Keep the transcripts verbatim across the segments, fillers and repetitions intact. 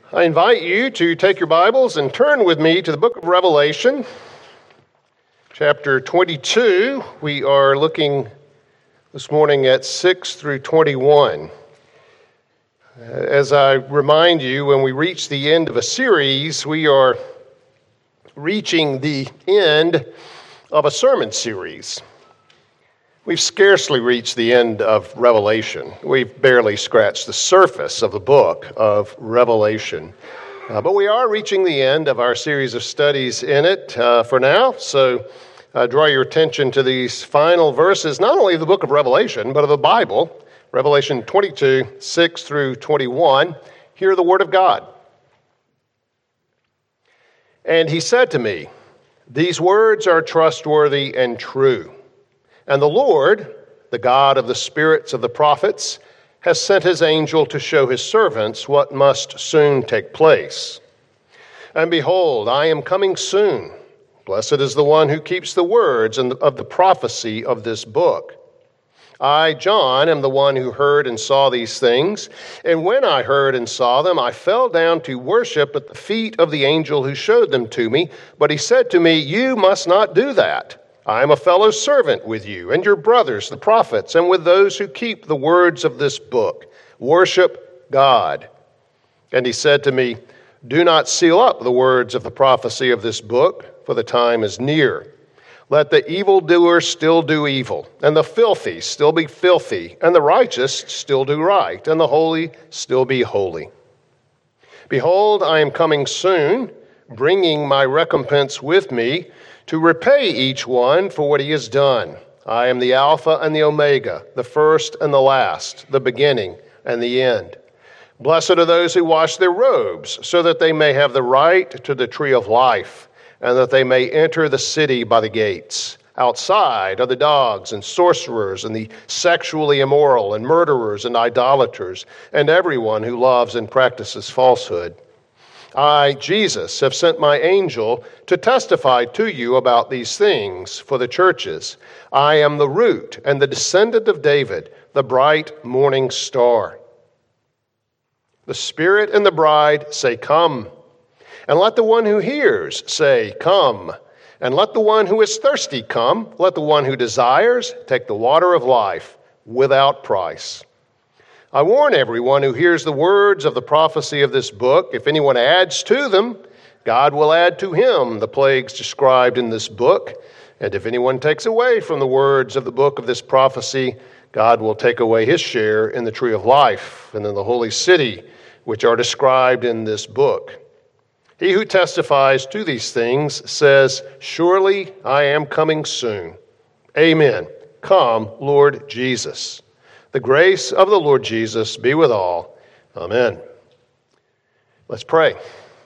I invite you to take your Bibles and turn with me to the book of Revelation, chapter twenty-two. We are looking this morning at six through twenty-one. As I remind you, when we reach the end of a series, we are reaching the end of a sermon series. We've scarcely reached the end of Revelation. We've barely scratched the surface of the book of Revelation. Uh, but we are reaching the end of our series of studies in it uh, for now. So uh, draw your attention to these final verses, not only of the book of Revelation, but of the Bible, Revelation twenty-two, six through twenty-one. Hear the word of God. And he said to me, "These words are trustworthy and true. And the Lord, the God of the spirits of the prophets, has sent his angel to show his servants what must soon take place. And behold, I am coming soon. Blessed is the one who keeps the words of the prophecy of this book. I, John, am the one who heard and saw these things. And when I heard and saw them, I fell down to worship at the feet of the angel who showed them to me. But he said to me, 'You must not do that. I am a fellow servant with you and your brothers, the prophets, and with those who keep the words of this book. Worship God.' And he said to me, 'Do not seal up the words of the prophecy of this book, for the time is near. Let the evildoer still do evil, and the filthy still be filthy, and the righteous still do right, and the holy still be holy. Behold, I am coming soon, bringing my recompense with me, to repay each one for what he has done. I am the Alpha and the Omega, the first and the last, the beginning and the end. Blessed are those who wash their robes, so that they may have the right to the tree of life, and that they may enter the city by the gates. Outside are the dogs and sorcerers and the sexually immoral and murderers and idolaters, and everyone who loves and practices falsehood. I, Jesus, have sent my angel to testify to you about these things for the churches. I am the root and the descendant of David, the bright morning star. The Spirit and the bride say, 'Come.' And let the one who hears say, 'Come.' And let the one who is thirsty come. Let the one who desires take the water of life without price. I warn everyone who hears the words of the prophecy of this book, if anyone adds to them, God will add to him the plagues described in this book. And if anyone takes away from the words of the book of this prophecy, God will take away his share in the tree of life and in the holy city, which are described in this book. He who testifies to these things says, 'Surely I am coming soon.' Amen. Come, Lord Jesus. The grace of the Lord Jesus be with all. Amen." Let's pray.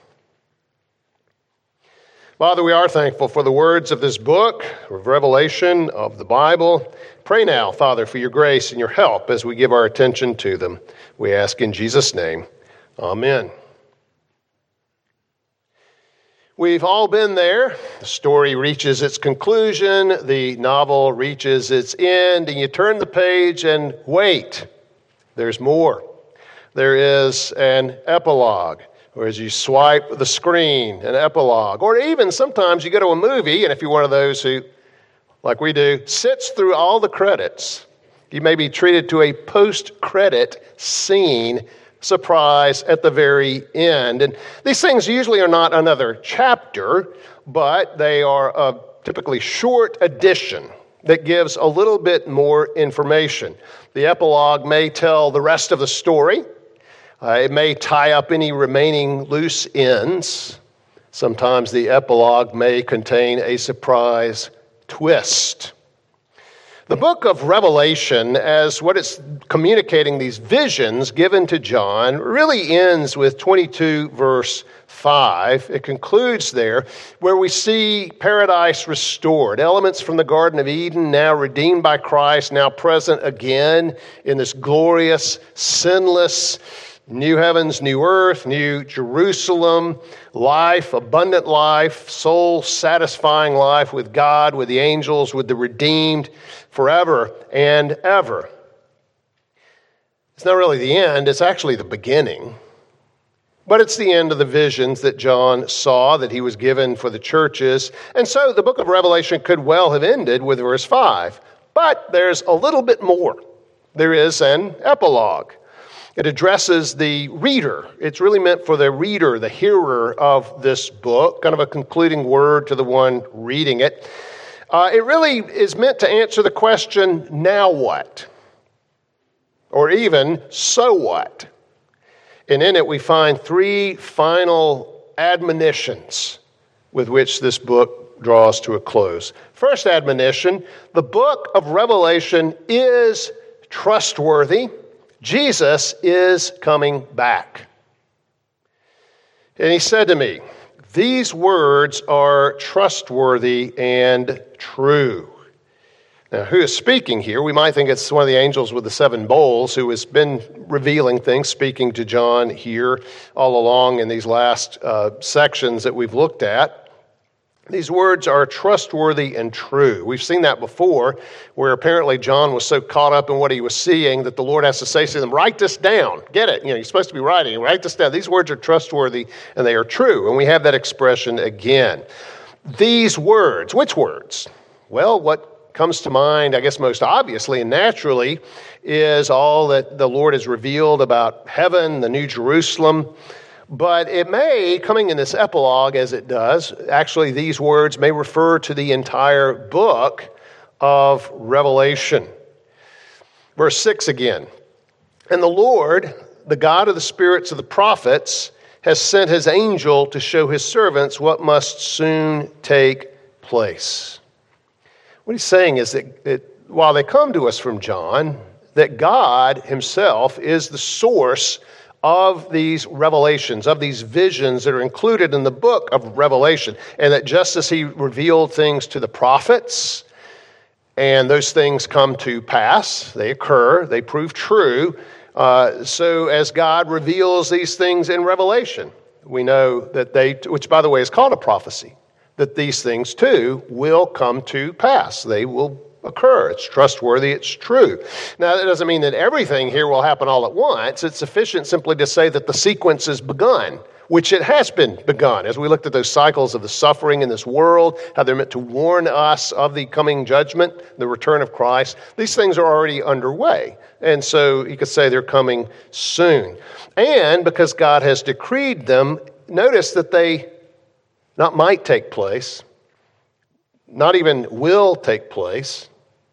Father, we are thankful for the words of this book, of Revelation, of the Bible. Pray now, Father, for your grace and your help as we give our attention to them. We ask in Jesus' name. Amen. We've all been there. The story reaches its conclusion, the novel reaches its end, and you turn the page and wait. There's more. There is an epilogue, or as you swipe the screen, an epilogue. Or even sometimes you go to a movie, and if you're one of those who, like we do, sits through all the credits, you may be treated to a post-credit scene surprise at the very end. And these things usually are not another chapter, but they are a typically short addition that gives a little bit more information. The epilogue may tell the rest of the story. Uh, it may tie up any remaining loose ends. Sometimes the epilogue may contain a surprise twist. The book of Revelation, as what it's communicating, these visions given to John, really ends with twenty-two verse five. It concludes there where we see paradise restored, elements from the Garden of Eden now redeemed by Christ, now present again in this glorious, sinless, new heavens, new earth, new Jerusalem, life, abundant life, soul-satisfying life with God, with the angels, with the redeemed, forever and ever. It's not really the end, it's actually the beginning. But it's the end of the visions that John saw that he was given for the churches. And so the book of Revelation could well have ended with verse five. But there's a little bit more. There is an epilogue. It addresses the reader. It's really meant for the reader, the hearer of this book, kind of a concluding word to the one reading it. Uh, it really is meant to answer the question, now what? Or even, so what? And in it we find three final admonitions with which this book draws to a close. First admonition, the book of Revelation is trustworthy. Jesus is coming back. And he said to me, these words are trustworthy and true. Now, who is speaking here? We might think it's one of the angels with the seven bowls who has been revealing things, speaking to John here all along in these last uh, sections that we've looked at. These words are trustworthy and true. We've seen that before, where apparently John was so caught up in what he was seeing that the Lord has to say to them, write this down. Get it? You know, you're supposed to be writing. Write this down. These words are trustworthy and they are true. And we have that expression again. These words, which words? Well, what comes to mind, I guess most obviously and naturally, is all that the Lord has revealed about heaven, the New Jerusalem. But it may, coming in this epilogue as it does, actually these words may refer to the entire book of Revelation. Verse six again. And the Lord, the God of the spirits of the prophets, has sent his angel to show his servants what must soon take place. What he's saying is that it, while they come to us from John, that God himself is the source of these revelations, of these visions that are included in the book of Revelation, and that just as he revealed things to the prophets, and those things come to pass, they occur, they prove true, uh, so as God reveals these things in Revelation, we know that they, which by the way is called a prophecy, that these things too will come to pass. They will occur. It's trustworthy. It's true. Now, that doesn't mean that everything here will happen all at once. It's sufficient simply to say that the sequence is begun, which it has been begun. As we looked at those cycles of the suffering in this world, how they're meant to warn us of the coming judgment, the return of Christ, these things are already underway. And so you could say they're coming soon. And because God has decreed them, notice that they not might take place, not even will take place,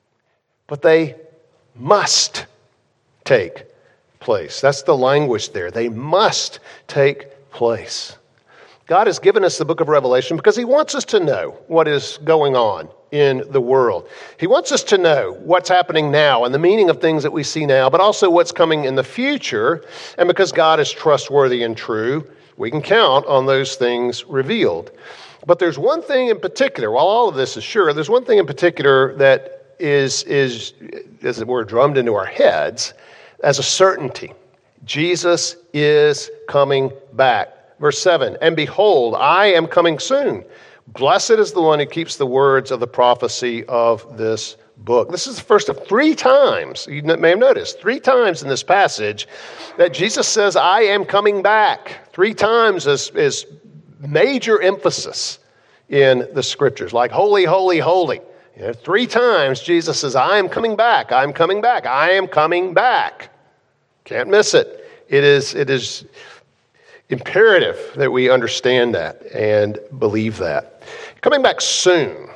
but they must take place. That's the language there. They must take place. God has given us the book of Revelation because he wants us to know what is going on in the world. He wants us to know what's happening now and the meaning of things that we see now, but also what's coming in the future. And because God is trustworthy and true, we can count on those things revealed. But there's one thing in particular, while all of this is sure, there's one thing in particular that is, is, as it were, drummed into our heads as a certainty. Jesus is coming back. Verse seven, and behold, I am coming soon. Blessed is the one who keeps the words of the prophecy of this book. This is the first of three times, you may have noticed, three times in this passage that Jesus says, I am coming back. Three times is, is major emphasis in the scriptures, like holy, holy, holy. You know, three times Jesus says, I am coming back, I am coming back, I am coming back. Can't miss it. It is, it is imperative that we understand that and believe that. Coming back soon. You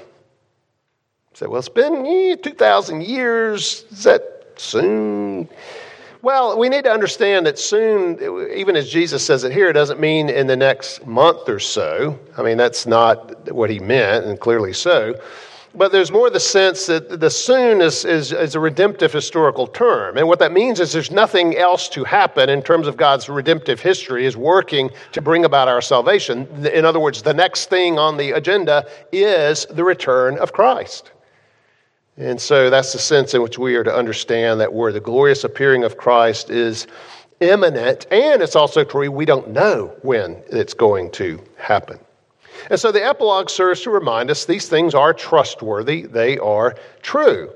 say, well, it's been eh, two thousand years. Is that soon? Well, we need to understand that soon, even as Jesus says it here, it doesn't mean in the next month or so. I mean, that's not what he meant, and clearly so. But there's more the sense that the soon is, is, is a redemptive historical term. And what that means is there's nothing else to happen in terms of God's redemptive history is working to bring about our salvation. In other words, the next thing on the agenda is the return of Christ. And so that's the sense in which we are to understand that word. The glorious appearing of Christ is imminent, and it's also true we don't know when it's going to happen. And so the epilogue serves to remind us these things are trustworthy, they are true.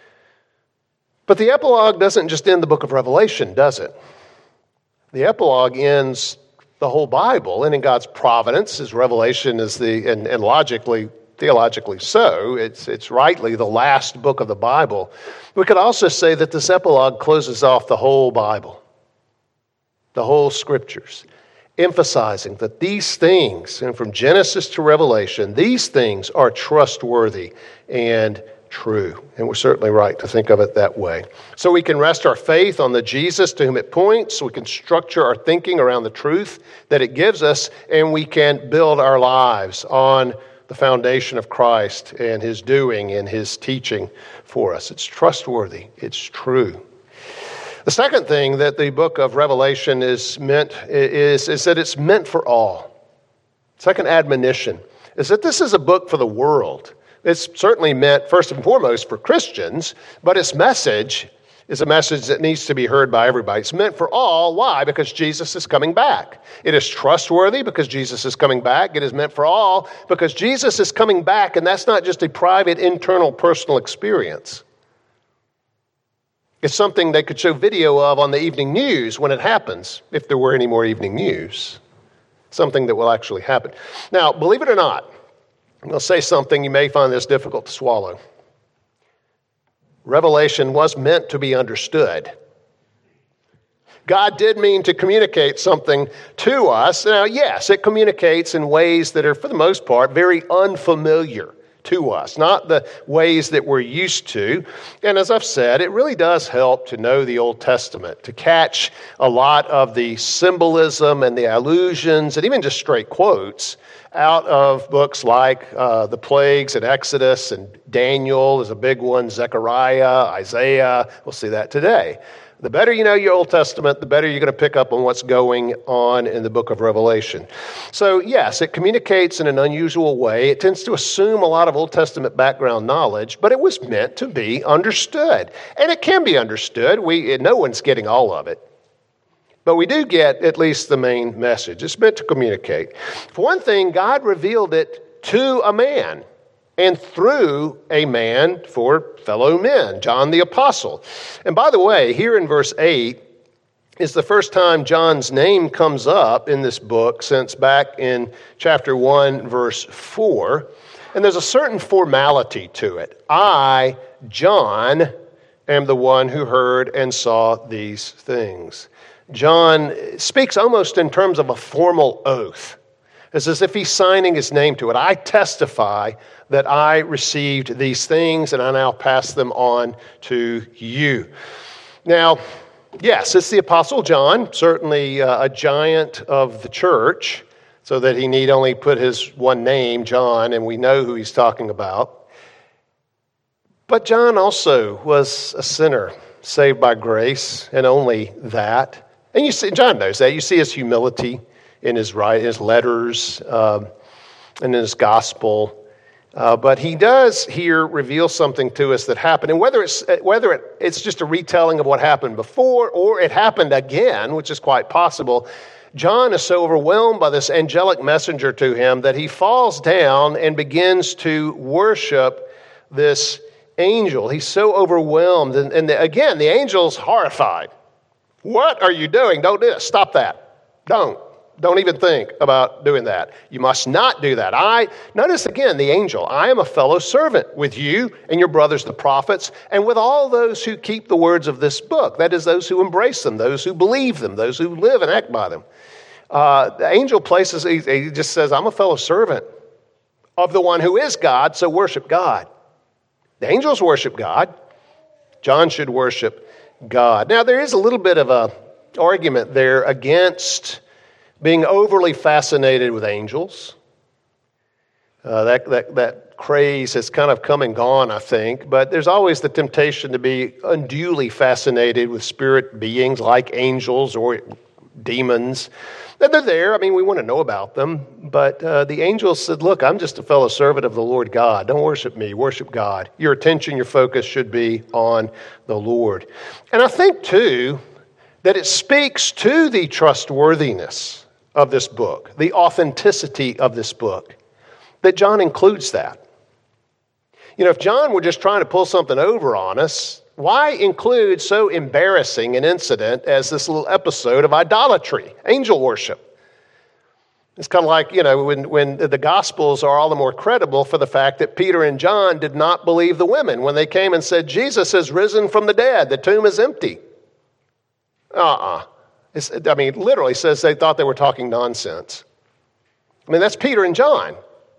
But the epilogue doesn't just end the book of Revelation, does it? The epilogue ends the whole Bible, and in God's providence, His revelation is the, and, and logically, theologically so, it's, it's rightly the last book of the Bible. We could also say that this epilogue closes off the whole Bible, the whole Scriptures, emphasizing that these things, and from Genesis to Revelation, these things are trustworthy and true. And we're certainly right to think of it that way. So we can rest our faith on the Jesus to whom it points. We can structure our thinking around the truth that it gives us, and we can build our lives on the foundation of Christ and His doing and His teaching for us. It's trustworthy. It's true. The second thing that the book of Revelation is meant is, is that it's meant for all. Second admonition is that this is a book for the world. It's certainly meant first and foremost for Christians, but its message is a message that needs to be heard by everybody. It's meant for all. Why? Because Jesus is coming back. It is trustworthy because Jesus is coming back. It is meant for all because Jesus is coming back, and that's not just a private, internal, personal experience. It's something they could show video of on the evening news when it happens, if there were any more evening news. Something that will actually happen. Now, believe it or not, I'm going to say something you may find this difficult to swallow. Revelation was meant to be understood. God did mean to communicate something to us. Now, yes, it communicates in ways that are, for the most part, very unfamiliar to us, not the ways that we're used to. And as I've said, it really does help to know the Old Testament, to catch a lot of the symbolism and the allusions and even just straight quotes out of books like uh, the plagues in Exodus, and Daniel is a big one, Zechariah, Isaiah. We'll see that today. The better you know your Old Testament, the better you're going to pick up on what's going on in the book of Revelation. So yes, it communicates in an unusual way. It tends to assume a lot of Old Testament background knowledge, but it was meant to be understood. And it can be understood. We, no one's getting all of it. But we do get at least the main message. It's meant to communicate. For one thing, God revealed it to a man, and through a man for fellow men, John the Apostle. And by the way, here in verse eight is the first time John's name comes up in this book since back in chapter one, verse four. And there's a certain formality to it. I, John, am the one who heard and saw these things. John speaks almost in terms of a formal oath. It's as if he's signing his name to it. I testify that I received these things and I now pass them on to you. Now, yes, it's the Apostle John, certainly uh, a giant of the church, so that he need only put his one name, John, and we know who he's talking about. But John also was a sinner, saved by grace, and only that. And you see, John knows that. You see his humility in his writing, his letters, um, and in his gospel. Uh, but he does here reveal something to us that happened. And whether it's whether it, it's just a retelling of what happened before or it happened again, which is quite possible, John is so overwhelmed by this angelic messenger to him that he falls down and begins to worship this angel. He's so overwhelmed. And, and the, again, the angel's horrified. What are you doing? Don't do this. Stop that. Don't. Don't even think about doing that. You must not do that. I, notice again, the angel, I am a fellow servant with you and your brothers, the prophets, and with all those who keep the words of this book. That is, those who embrace them, those who believe them, those who live and act by them. Uh, the angel places, he, he just says, I'm a fellow servant of the one who is God, so worship God. The angels worship God. John should worship God. Now, there is a little bit of a argument there against being overly fascinated with angels. Uh, that, that, that craze has kind of come and gone, I think. But there's always the temptation to be unduly fascinated with spirit beings like angels or demons. And they're there. I mean, we want to know about them. But uh, the angels said, look, I'm just a fellow servant of the Lord God. Don't worship me. Worship God. Your attention, your focus should be on the Lord. And I think, too, that it speaks to the trustworthiness of this book, the authenticity of this book, that John includes that. You know, if John were just trying to pull something over on us, why include so embarrassing an incident as this little episode of idolatry, angel worship? It's kind of like, you know, when, when the Gospels are all the more credible for the fact that Peter and John did not believe the women when they came and said, Jesus has risen from the dead, the tomb is empty. Uh-uh. It's, I mean, it literally says they thought they were talking nonsense. I mean, that's Peter and John.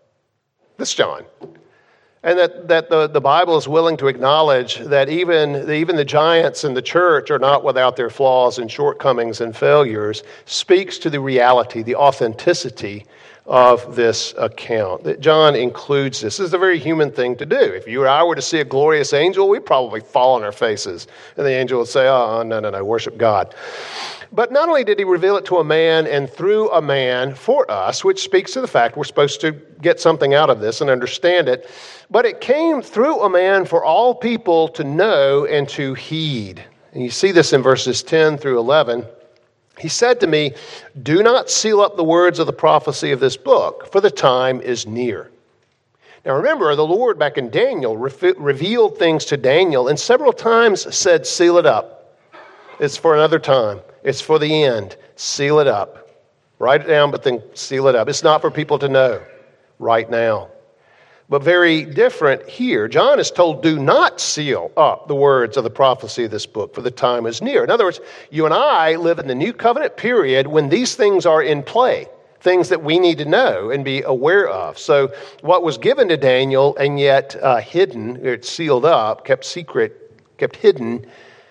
This John. And that, that the, the Bible is willing to acknowledge that even, even the giants in the church are not without their flaws and shortcomings and failures, speaks to the reality, the authenticity of this account. That John includes this. This is a very human thing to do. If you or I were to see a glorious angel, we'd probably fall on our faces. And the angel would say, oh, no, no, no, worship God. But not only did he reveal it to a man and through a man for us, which speaks to the fact we're supposed to get something out of this and understand it, but it came through a man for all people to know and to heed. And you see this in verses ten through eleven. He said to me, do not seal up the words of the prophecy of this book, for the time is near. Now remember, the Lord back in Daniel re- revealed things to Daniel and several times said, seal it up. It's for another time. It's for the end. Seal it up. Write it down, but then seal it up. It's not for people to know right now. But very different here. John is told, do not seal up the words of the prophecy of this book, for the time is near. In other words, you and I live in the new covenant period when these things are in play, things that we need to know and be aware of. So what was given to Daniel and yet uh, hidden, it's sealed up, kept secret, kept hidden,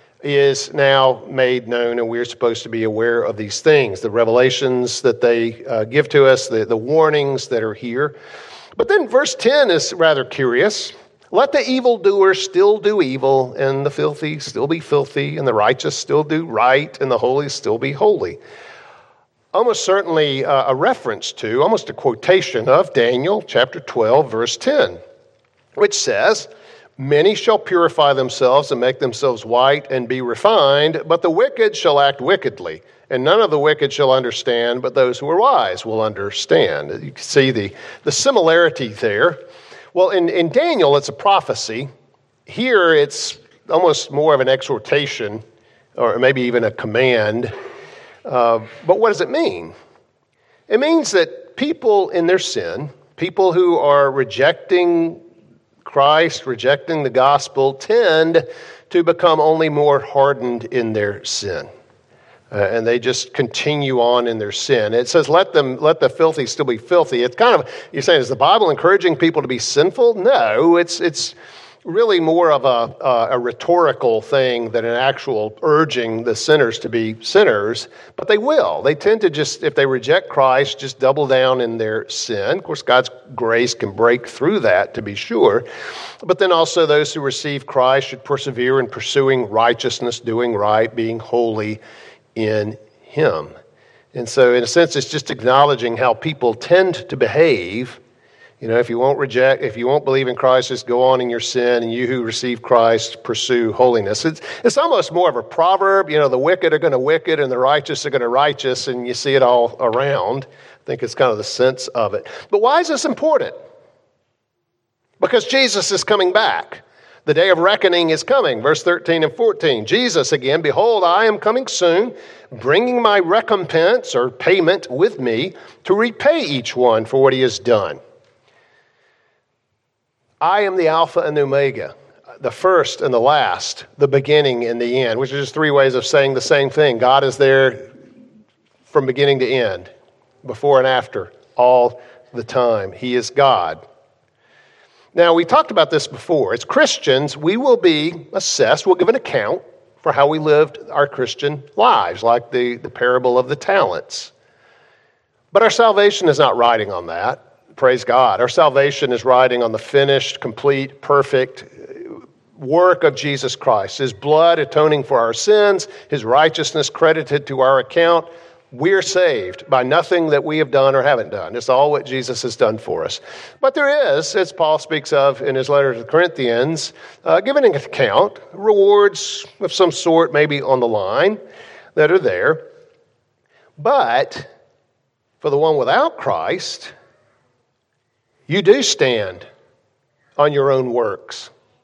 is now made known, and we're supposed to be aware of these things, the revelations that they uh, give to us, the, the warnings that are here. But then verse ten is rather curious. Let the evildoer still do evil, and the filthy still be filthy, and the righteous still do right, and the holy still be holy. Almost certainly uh, a reference to, almost a quotation of Daniel chapter twelve, verse ten, which says, many shall purify themselves and make themselves white and be refined, but the wicked shall act wickedly. And none of the wicked shall understand, but those who are wise will understand. You can see the, the similarity there. Well, in, in Daniel, it's a prophecy. Here, it's almost more of an exhortation, or maybe even a command. Uh, but what does it mean? It means that people in their sin, people who are rejecting Christ, rejecting the gospel, tend to become only more hardened in their sin. Uh, and they just continue on in their sin. It says, let them, let the filthy still be filthy. It's kind of, you're saying, is the Bible encouraging people to be sinful? No, it's it's really more of a, a, a rhetorical thing than an actual urging the sinners to be sinners. But they will. They tend to just, if they reject Christ, just double down in their sin. Of course, God's grace can break through that, to be sure. But then also those who receive Christ should persevere in pursuing righteousness, doing right, being holy in Him. And so, in a sense, it's just acknowledging how people tend to behave. You know, if you won't reject, if you won't believe in Christ, just go on in your sin, and you who receive Christ pursue holiness. It's, it's almost more of a proverb. You know, the wicked are going to wicked, and the righteous are going to righteous, and you see it all around. I think it's kind of the sense of it. But why is this important? Because Jesus is coming back. The day of reckoning is coming. Verse thirteen and fourteen. Jesus again, behold, I am coming soon, bringing my recompense or payment with me to repay each one for what he has done. I am the Alpha and the Omega, the first and the last, the beginning and the end, which is just three ways of saying the same thing. God is there from beginning to end, before and after, all the time. He is God. Now, we talked about this before. As Christians, we will be assessed, we'll give an account for how we lived our Christian lives, like the, the parable of the talents. But our salvation is not riding on that. Praise God. Our salvation is riding on the finished, complete, perfect work of Jesus Christ. His blood atoning for our sins, His righteousness credited to our account. We're saved by nothing that we have done or haven't done. It's all what Jesus has done for us. But there is, as Paul speaks of in his letter to the Corinthians, uh, giving an account, rewards of some sort maybe on the line that are there. But for the one without Christ, you do stand on your own works.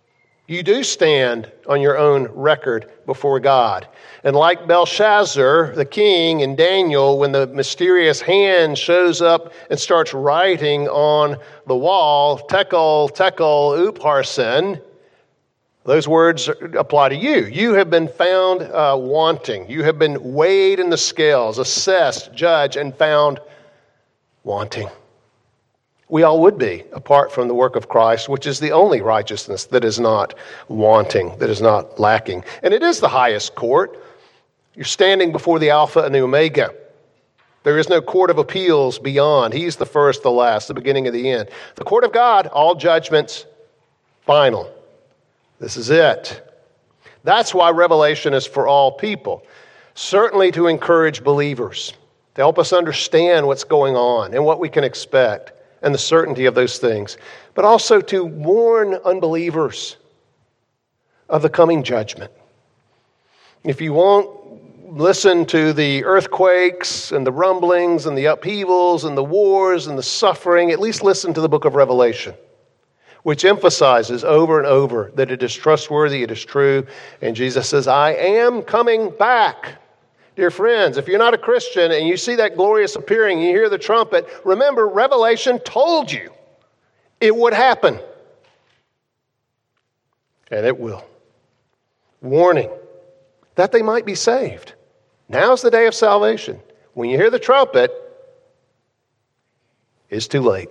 You do stand on your own record before God. And like Belshazzar, the king, and Daniel, when the mysterious hand shows up and starts writing on the wall, Tekel, Tekel, Upharsin, those words apply to you. You have been found uh, wanting. You have been weighed in the scales, assessed, judged, and found wanting. We all would be, apart from the work of Christ, which is the only righteousness that is not wanting, that is not lacking. And it is the highest court. You're standing before the Alpha and the Omega. There is no court of appeals beyond. He's the first, the last, the beginning, and the end. The court of God, all judgments, final. This is it. That's why Revelation is for all people. Certainly to encourage believers, to help us understand what's going on and what we can expect, and the certainty of those things, but also to warn unbelievers of the coming judgment. If you won't listen to the earthquakes and the rumblings and the upheavals and the wars and the suffering, at least listen to the book of Revelation, which emphasizes over and over that it is trustworthy, it is true, and Jesus says, I am coming back. Dear friends, if you're not a Christian and you see that glorious appearing, you hear the trumpet, remember, Revelation told you it would happen. And it will. Warning, that they might be saved. Now's the day of salvation. When you hear the trumpet, it's too late.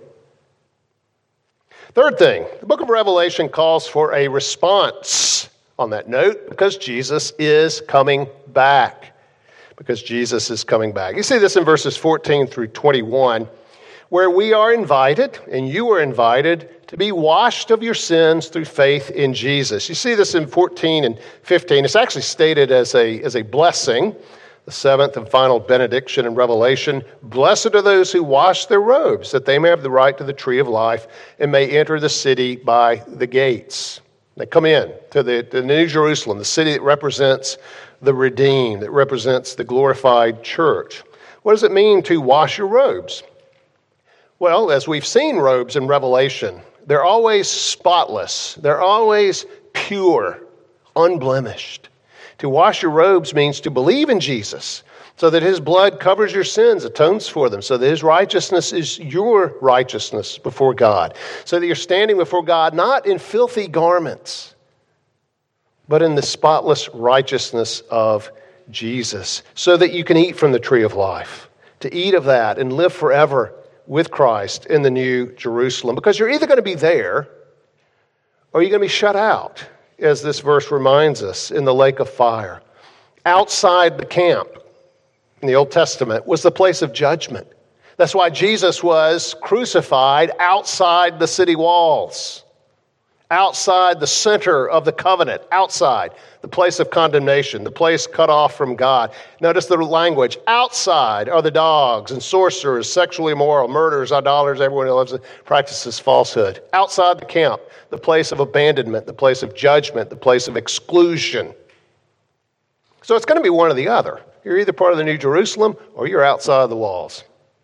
Third thing, the book of Revelation calls for a response on that note because Jesus is coming back. Because Jesus is coming back. You see this in verses fourteen through twenty-one, where we are invited, and you are invited, to be washed of your sins through faith in Jesus. You see this in fourteen and fifteen. It's actually stated as a, as a blessing, the seventh and final benediction in Revelation. Blessed are those who wash their robes, that they may have the right to the tree of life and may enter the city by the gates. They come in to the, to the New Jerusalem, the city that represents the redeemed, that represents the glorified church. What does it mean to wash your robes? Well, as we've seen robes in Revelation, they're always spotless. They're always pure, unblemished. To wash your robes means to believe in Jesus so that his blood covers your sins, atones for them, so that his righteousness is your righteousness before God, so that you're standing before God not in filthy garments, but in the spotless righteousness of Jesus, so that you can eat from the tree of life, to eat of that and live forever with Christ in the New Jerusalem. Because you're either going to be there or you're going to be shut out, as this verse reminds us, in the lake of fire. Outside the camp in the Old Testament was the place of judgment. That's why Jesus was crucified outside the city walls, outside the center of the covenant, outside the place of condemnation, the place cut off from God. Notice the language. Outside are the dogs and sorcerers, sexually immoral, murderers, idolaters, everyone who loves it, practices falsehood. Outside the camp, the place of abandonment, the place of judgment, the place of exclusion. So it's going to be one or the other. You're either part of the New Jerusalem or you're outside the walls.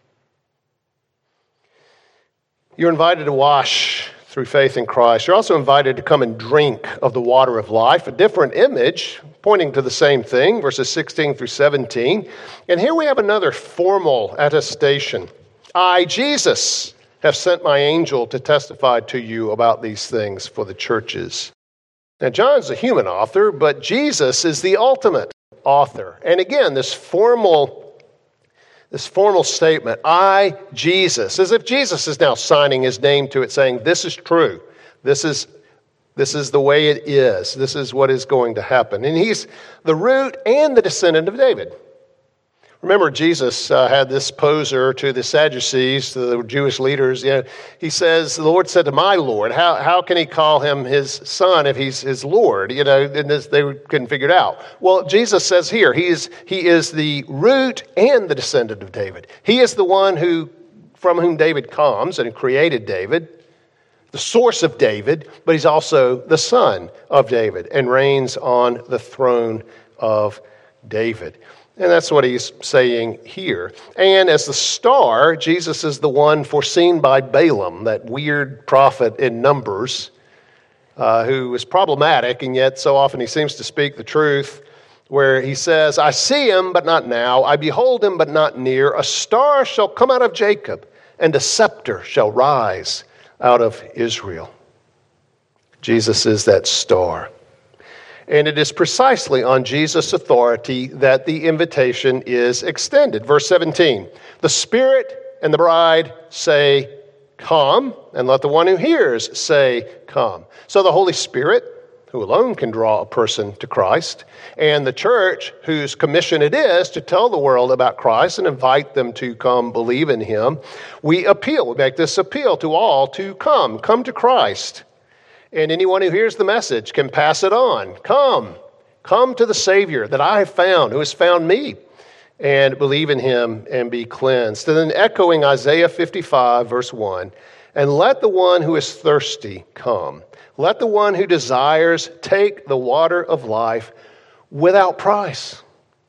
You're invited to wash through faith in Christ. You're also invited to come and drink of the water of life, a different image pointing to the same thing, verses sixteen through seventeen. And here we have another formal attestation. I, Jesus, have sent my angel to testify to you about these things for the churches. Now, John's a human author, but Jesus is the ultimate author. And again, this formal This formal statement, I, Jesus, as if Jesus is now signing his name to it, saying, this is true. This is, this is the way it is. This is what is going to happen. And he's the root and the descendant of David. Remember, Jesus uh, had this poser to the Sadducees, to the Jewish leaders. You know, he says, the Lord said to my Lord, how, how can he call him his son if he's his Lord? You know, and this, they couldn't figure it out. Well, Jesus says here, he is, he is the root and the descendant of David. He is the one who, from whom David comes and created David, the source of David, but he's also the son of David and reigns on the throne of David. And that's what he's saying here. And as the star, Jesus is the one foreseen by Balaam, that weird prophet in Numbers. uh, who is problematic, and yet so often he seems to speak the truth, where he says, I see him, but not now. I behold him, but not near. A star shall come out of Jacob, and a scepter shall rise out of Israel. Jesus is that star. And it is precisely on Jesus' authority that the invitation is extended. Verse seventeen, the Spirit and the bride say, come, and let the one who hears say, come. So the Holy Spirit, who alone can draw a person to Christ, and the church, whose commission it is to tell the world about Christ and invite them to come believe in him, we appeal, we make this appeal to all to come, come to Christ. And anyone who hears the message can pass it on. Come, come to the Savior that I have found, who has found me, and believe in him and be cleansed. And then echoing Isaiah fifty-five, verse one, and let the one who is thirsty come. Let the one who desires take the water of life without price.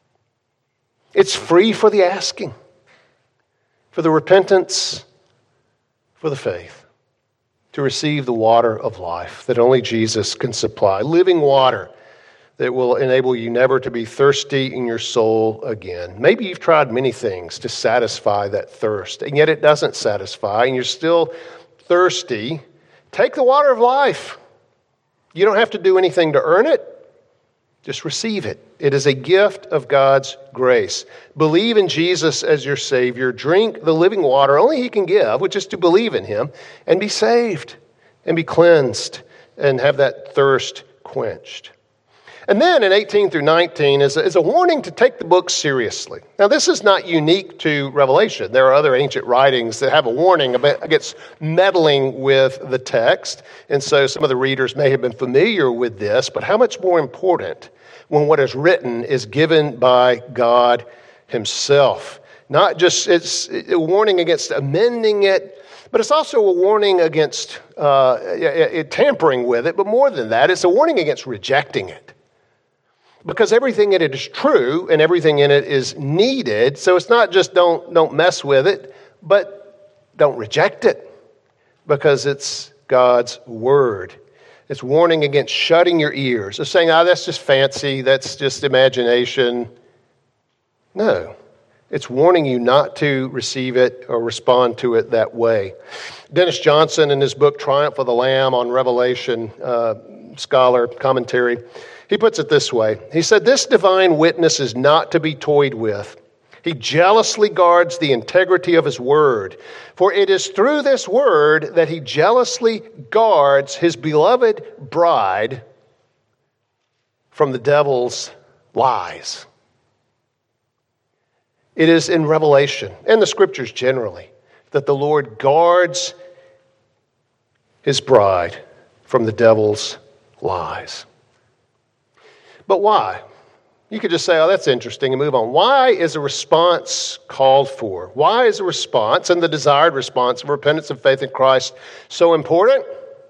It's free for the asking, for the repentance, for the faith, to receive the water of life that only Jesus can supply. Living water that will enable you never to be thirsty in your soul again. Maybe you've tried many things to satisfy that thirst, and yet it doesn't satisfy, and you're still thirsty. Take the water of life. You don't have to do anything to earn it. Just receive it. It is a gift of God's grace. Believe in Jesus as your Savior. Drink the living water only he can give, which is to believe in him, and be saved, and be cleansed, and have that thirst quenched. And then in eighteen through nineteen is a, is a warning to take the book seriously. Now, this is not unique to Revelation. There are other ancient writings that have a warning against meddling with the text. And so some of the readers may have been familiar with this, but how much more important when what is written is given by God himself. Not just, it's a warning against amending it, but it's also a warning against uh, tampering with it. But more than that, it's a warning against rejecting it. Because everything in it is true and everything in it is needed. So it's not just don't, don't mess with it, but don't reject it. Because it's God's word. It's warning against shutting your ears. It's saying, oh, that's just fancy, that's just imagination. No. It's warning you not to receive it or respond to it that way. Dennis Johnson, in his book, Triumph of the Lamb on Revelation, uh, scholar, commentary, he puts it this way. He said, this divine witness is not to be toyed with. He jealously guards the integrity of his word. For it is through this word that he jealously guards his beloved bride from the devil's lies. It is in Revelation, and the scriptures generally, that the Lord guards his bride from the devil's lies. But why? You could just say, oh, that's interesting, and move on. Why is a response called for? Why is a response and the desired response of repentance and faith in Christ so important?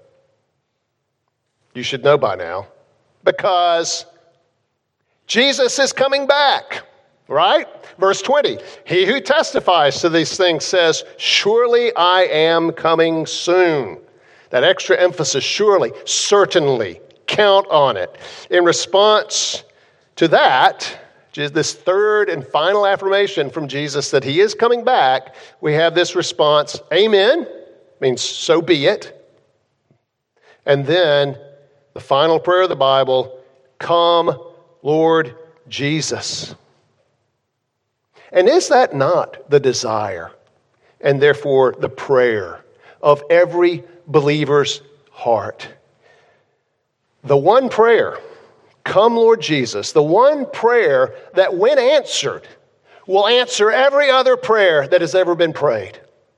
You should know by now. Because Jesus is coming back, right? Verse twenty, he who testifies to these things says, surely I am coming soon. That extra emphasis, surely, certainly, count on it. In response to that, this third and final affirmation from Jesus that he is coming back, we have this response, amen, means so be it. And then the final prayer of the Bible, come, Lord Jesus. And is that not the desire and therefore the prayer of every believer's heart? The one prayer, come Lord Jesus, the one prayer that when answered will answer every other prayer that has ever been prayed.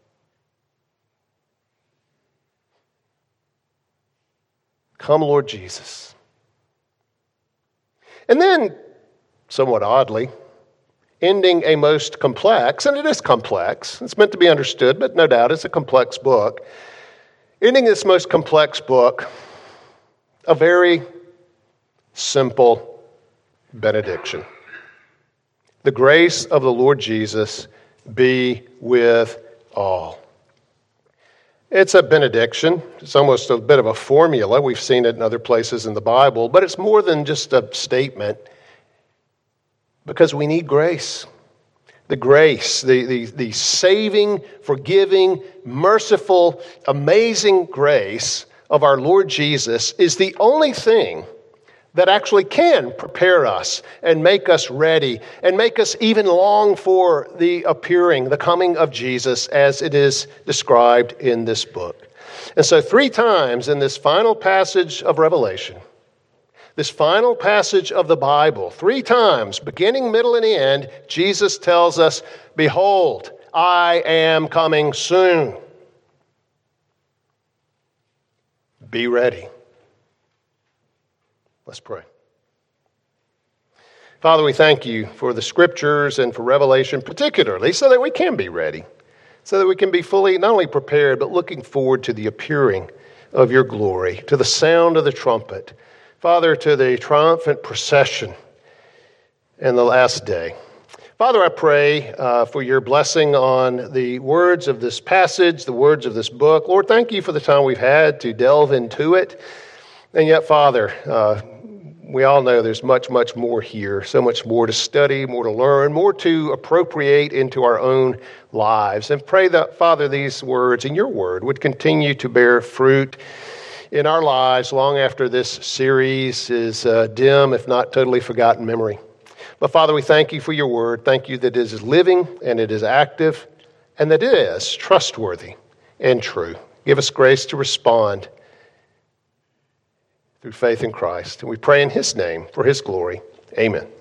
Come Lord Jesus. And then, somewhat oddly, ending a most complex, and it is complex, it's meant to be understood, but no doubt it's a complex book. Ending this most complex book, a very simple benediction. The grace of the Lord Jesus be with all. It's a benediction. It's almost a bit of a formula. We've seen it in other places in the Bible, but it's more than just a statement because we need grace. The grace, the, the, the saving, forgiving, merciful, amazing grace of our Lord Jesus is the only thing that actually can prepare us and make us ready and make us even long for the appearing, the coming of Jesus as it is described in this book. And so three times in this final passage of Revelation, this final passage of the Bible, three times, beginning, middle, and end, Jesus tells us, "Behold, I am coming soon. Be ready." Let's pray. Father, we thank you for the scriptures and for Revelation particularly so that we can be ready, so that we can be fully not only prepared, but looking forward to the appearing of your glory, to the sound of the trumpet, Father, to the triumphant procession in the last day. Father, I pray uh, for your blessing on the words of this passage, the words of this book. Lord, thank you for the time we've had to delve into it. And yet, Father, uh, we all know there's much, much more here, so much more to study, more to learn, more to appropriate into our own lives. And pray that, Father, these words and your word would continue to bear fruit in our lives long after this series is uh, dim, if not totally forgotten memory. But Father, we thank you for your word. Thank you that it is living and it is active and that it is trustworthy and true. Give us grace to respond through faith in Christ. And we pray in his name for his glory. Amen.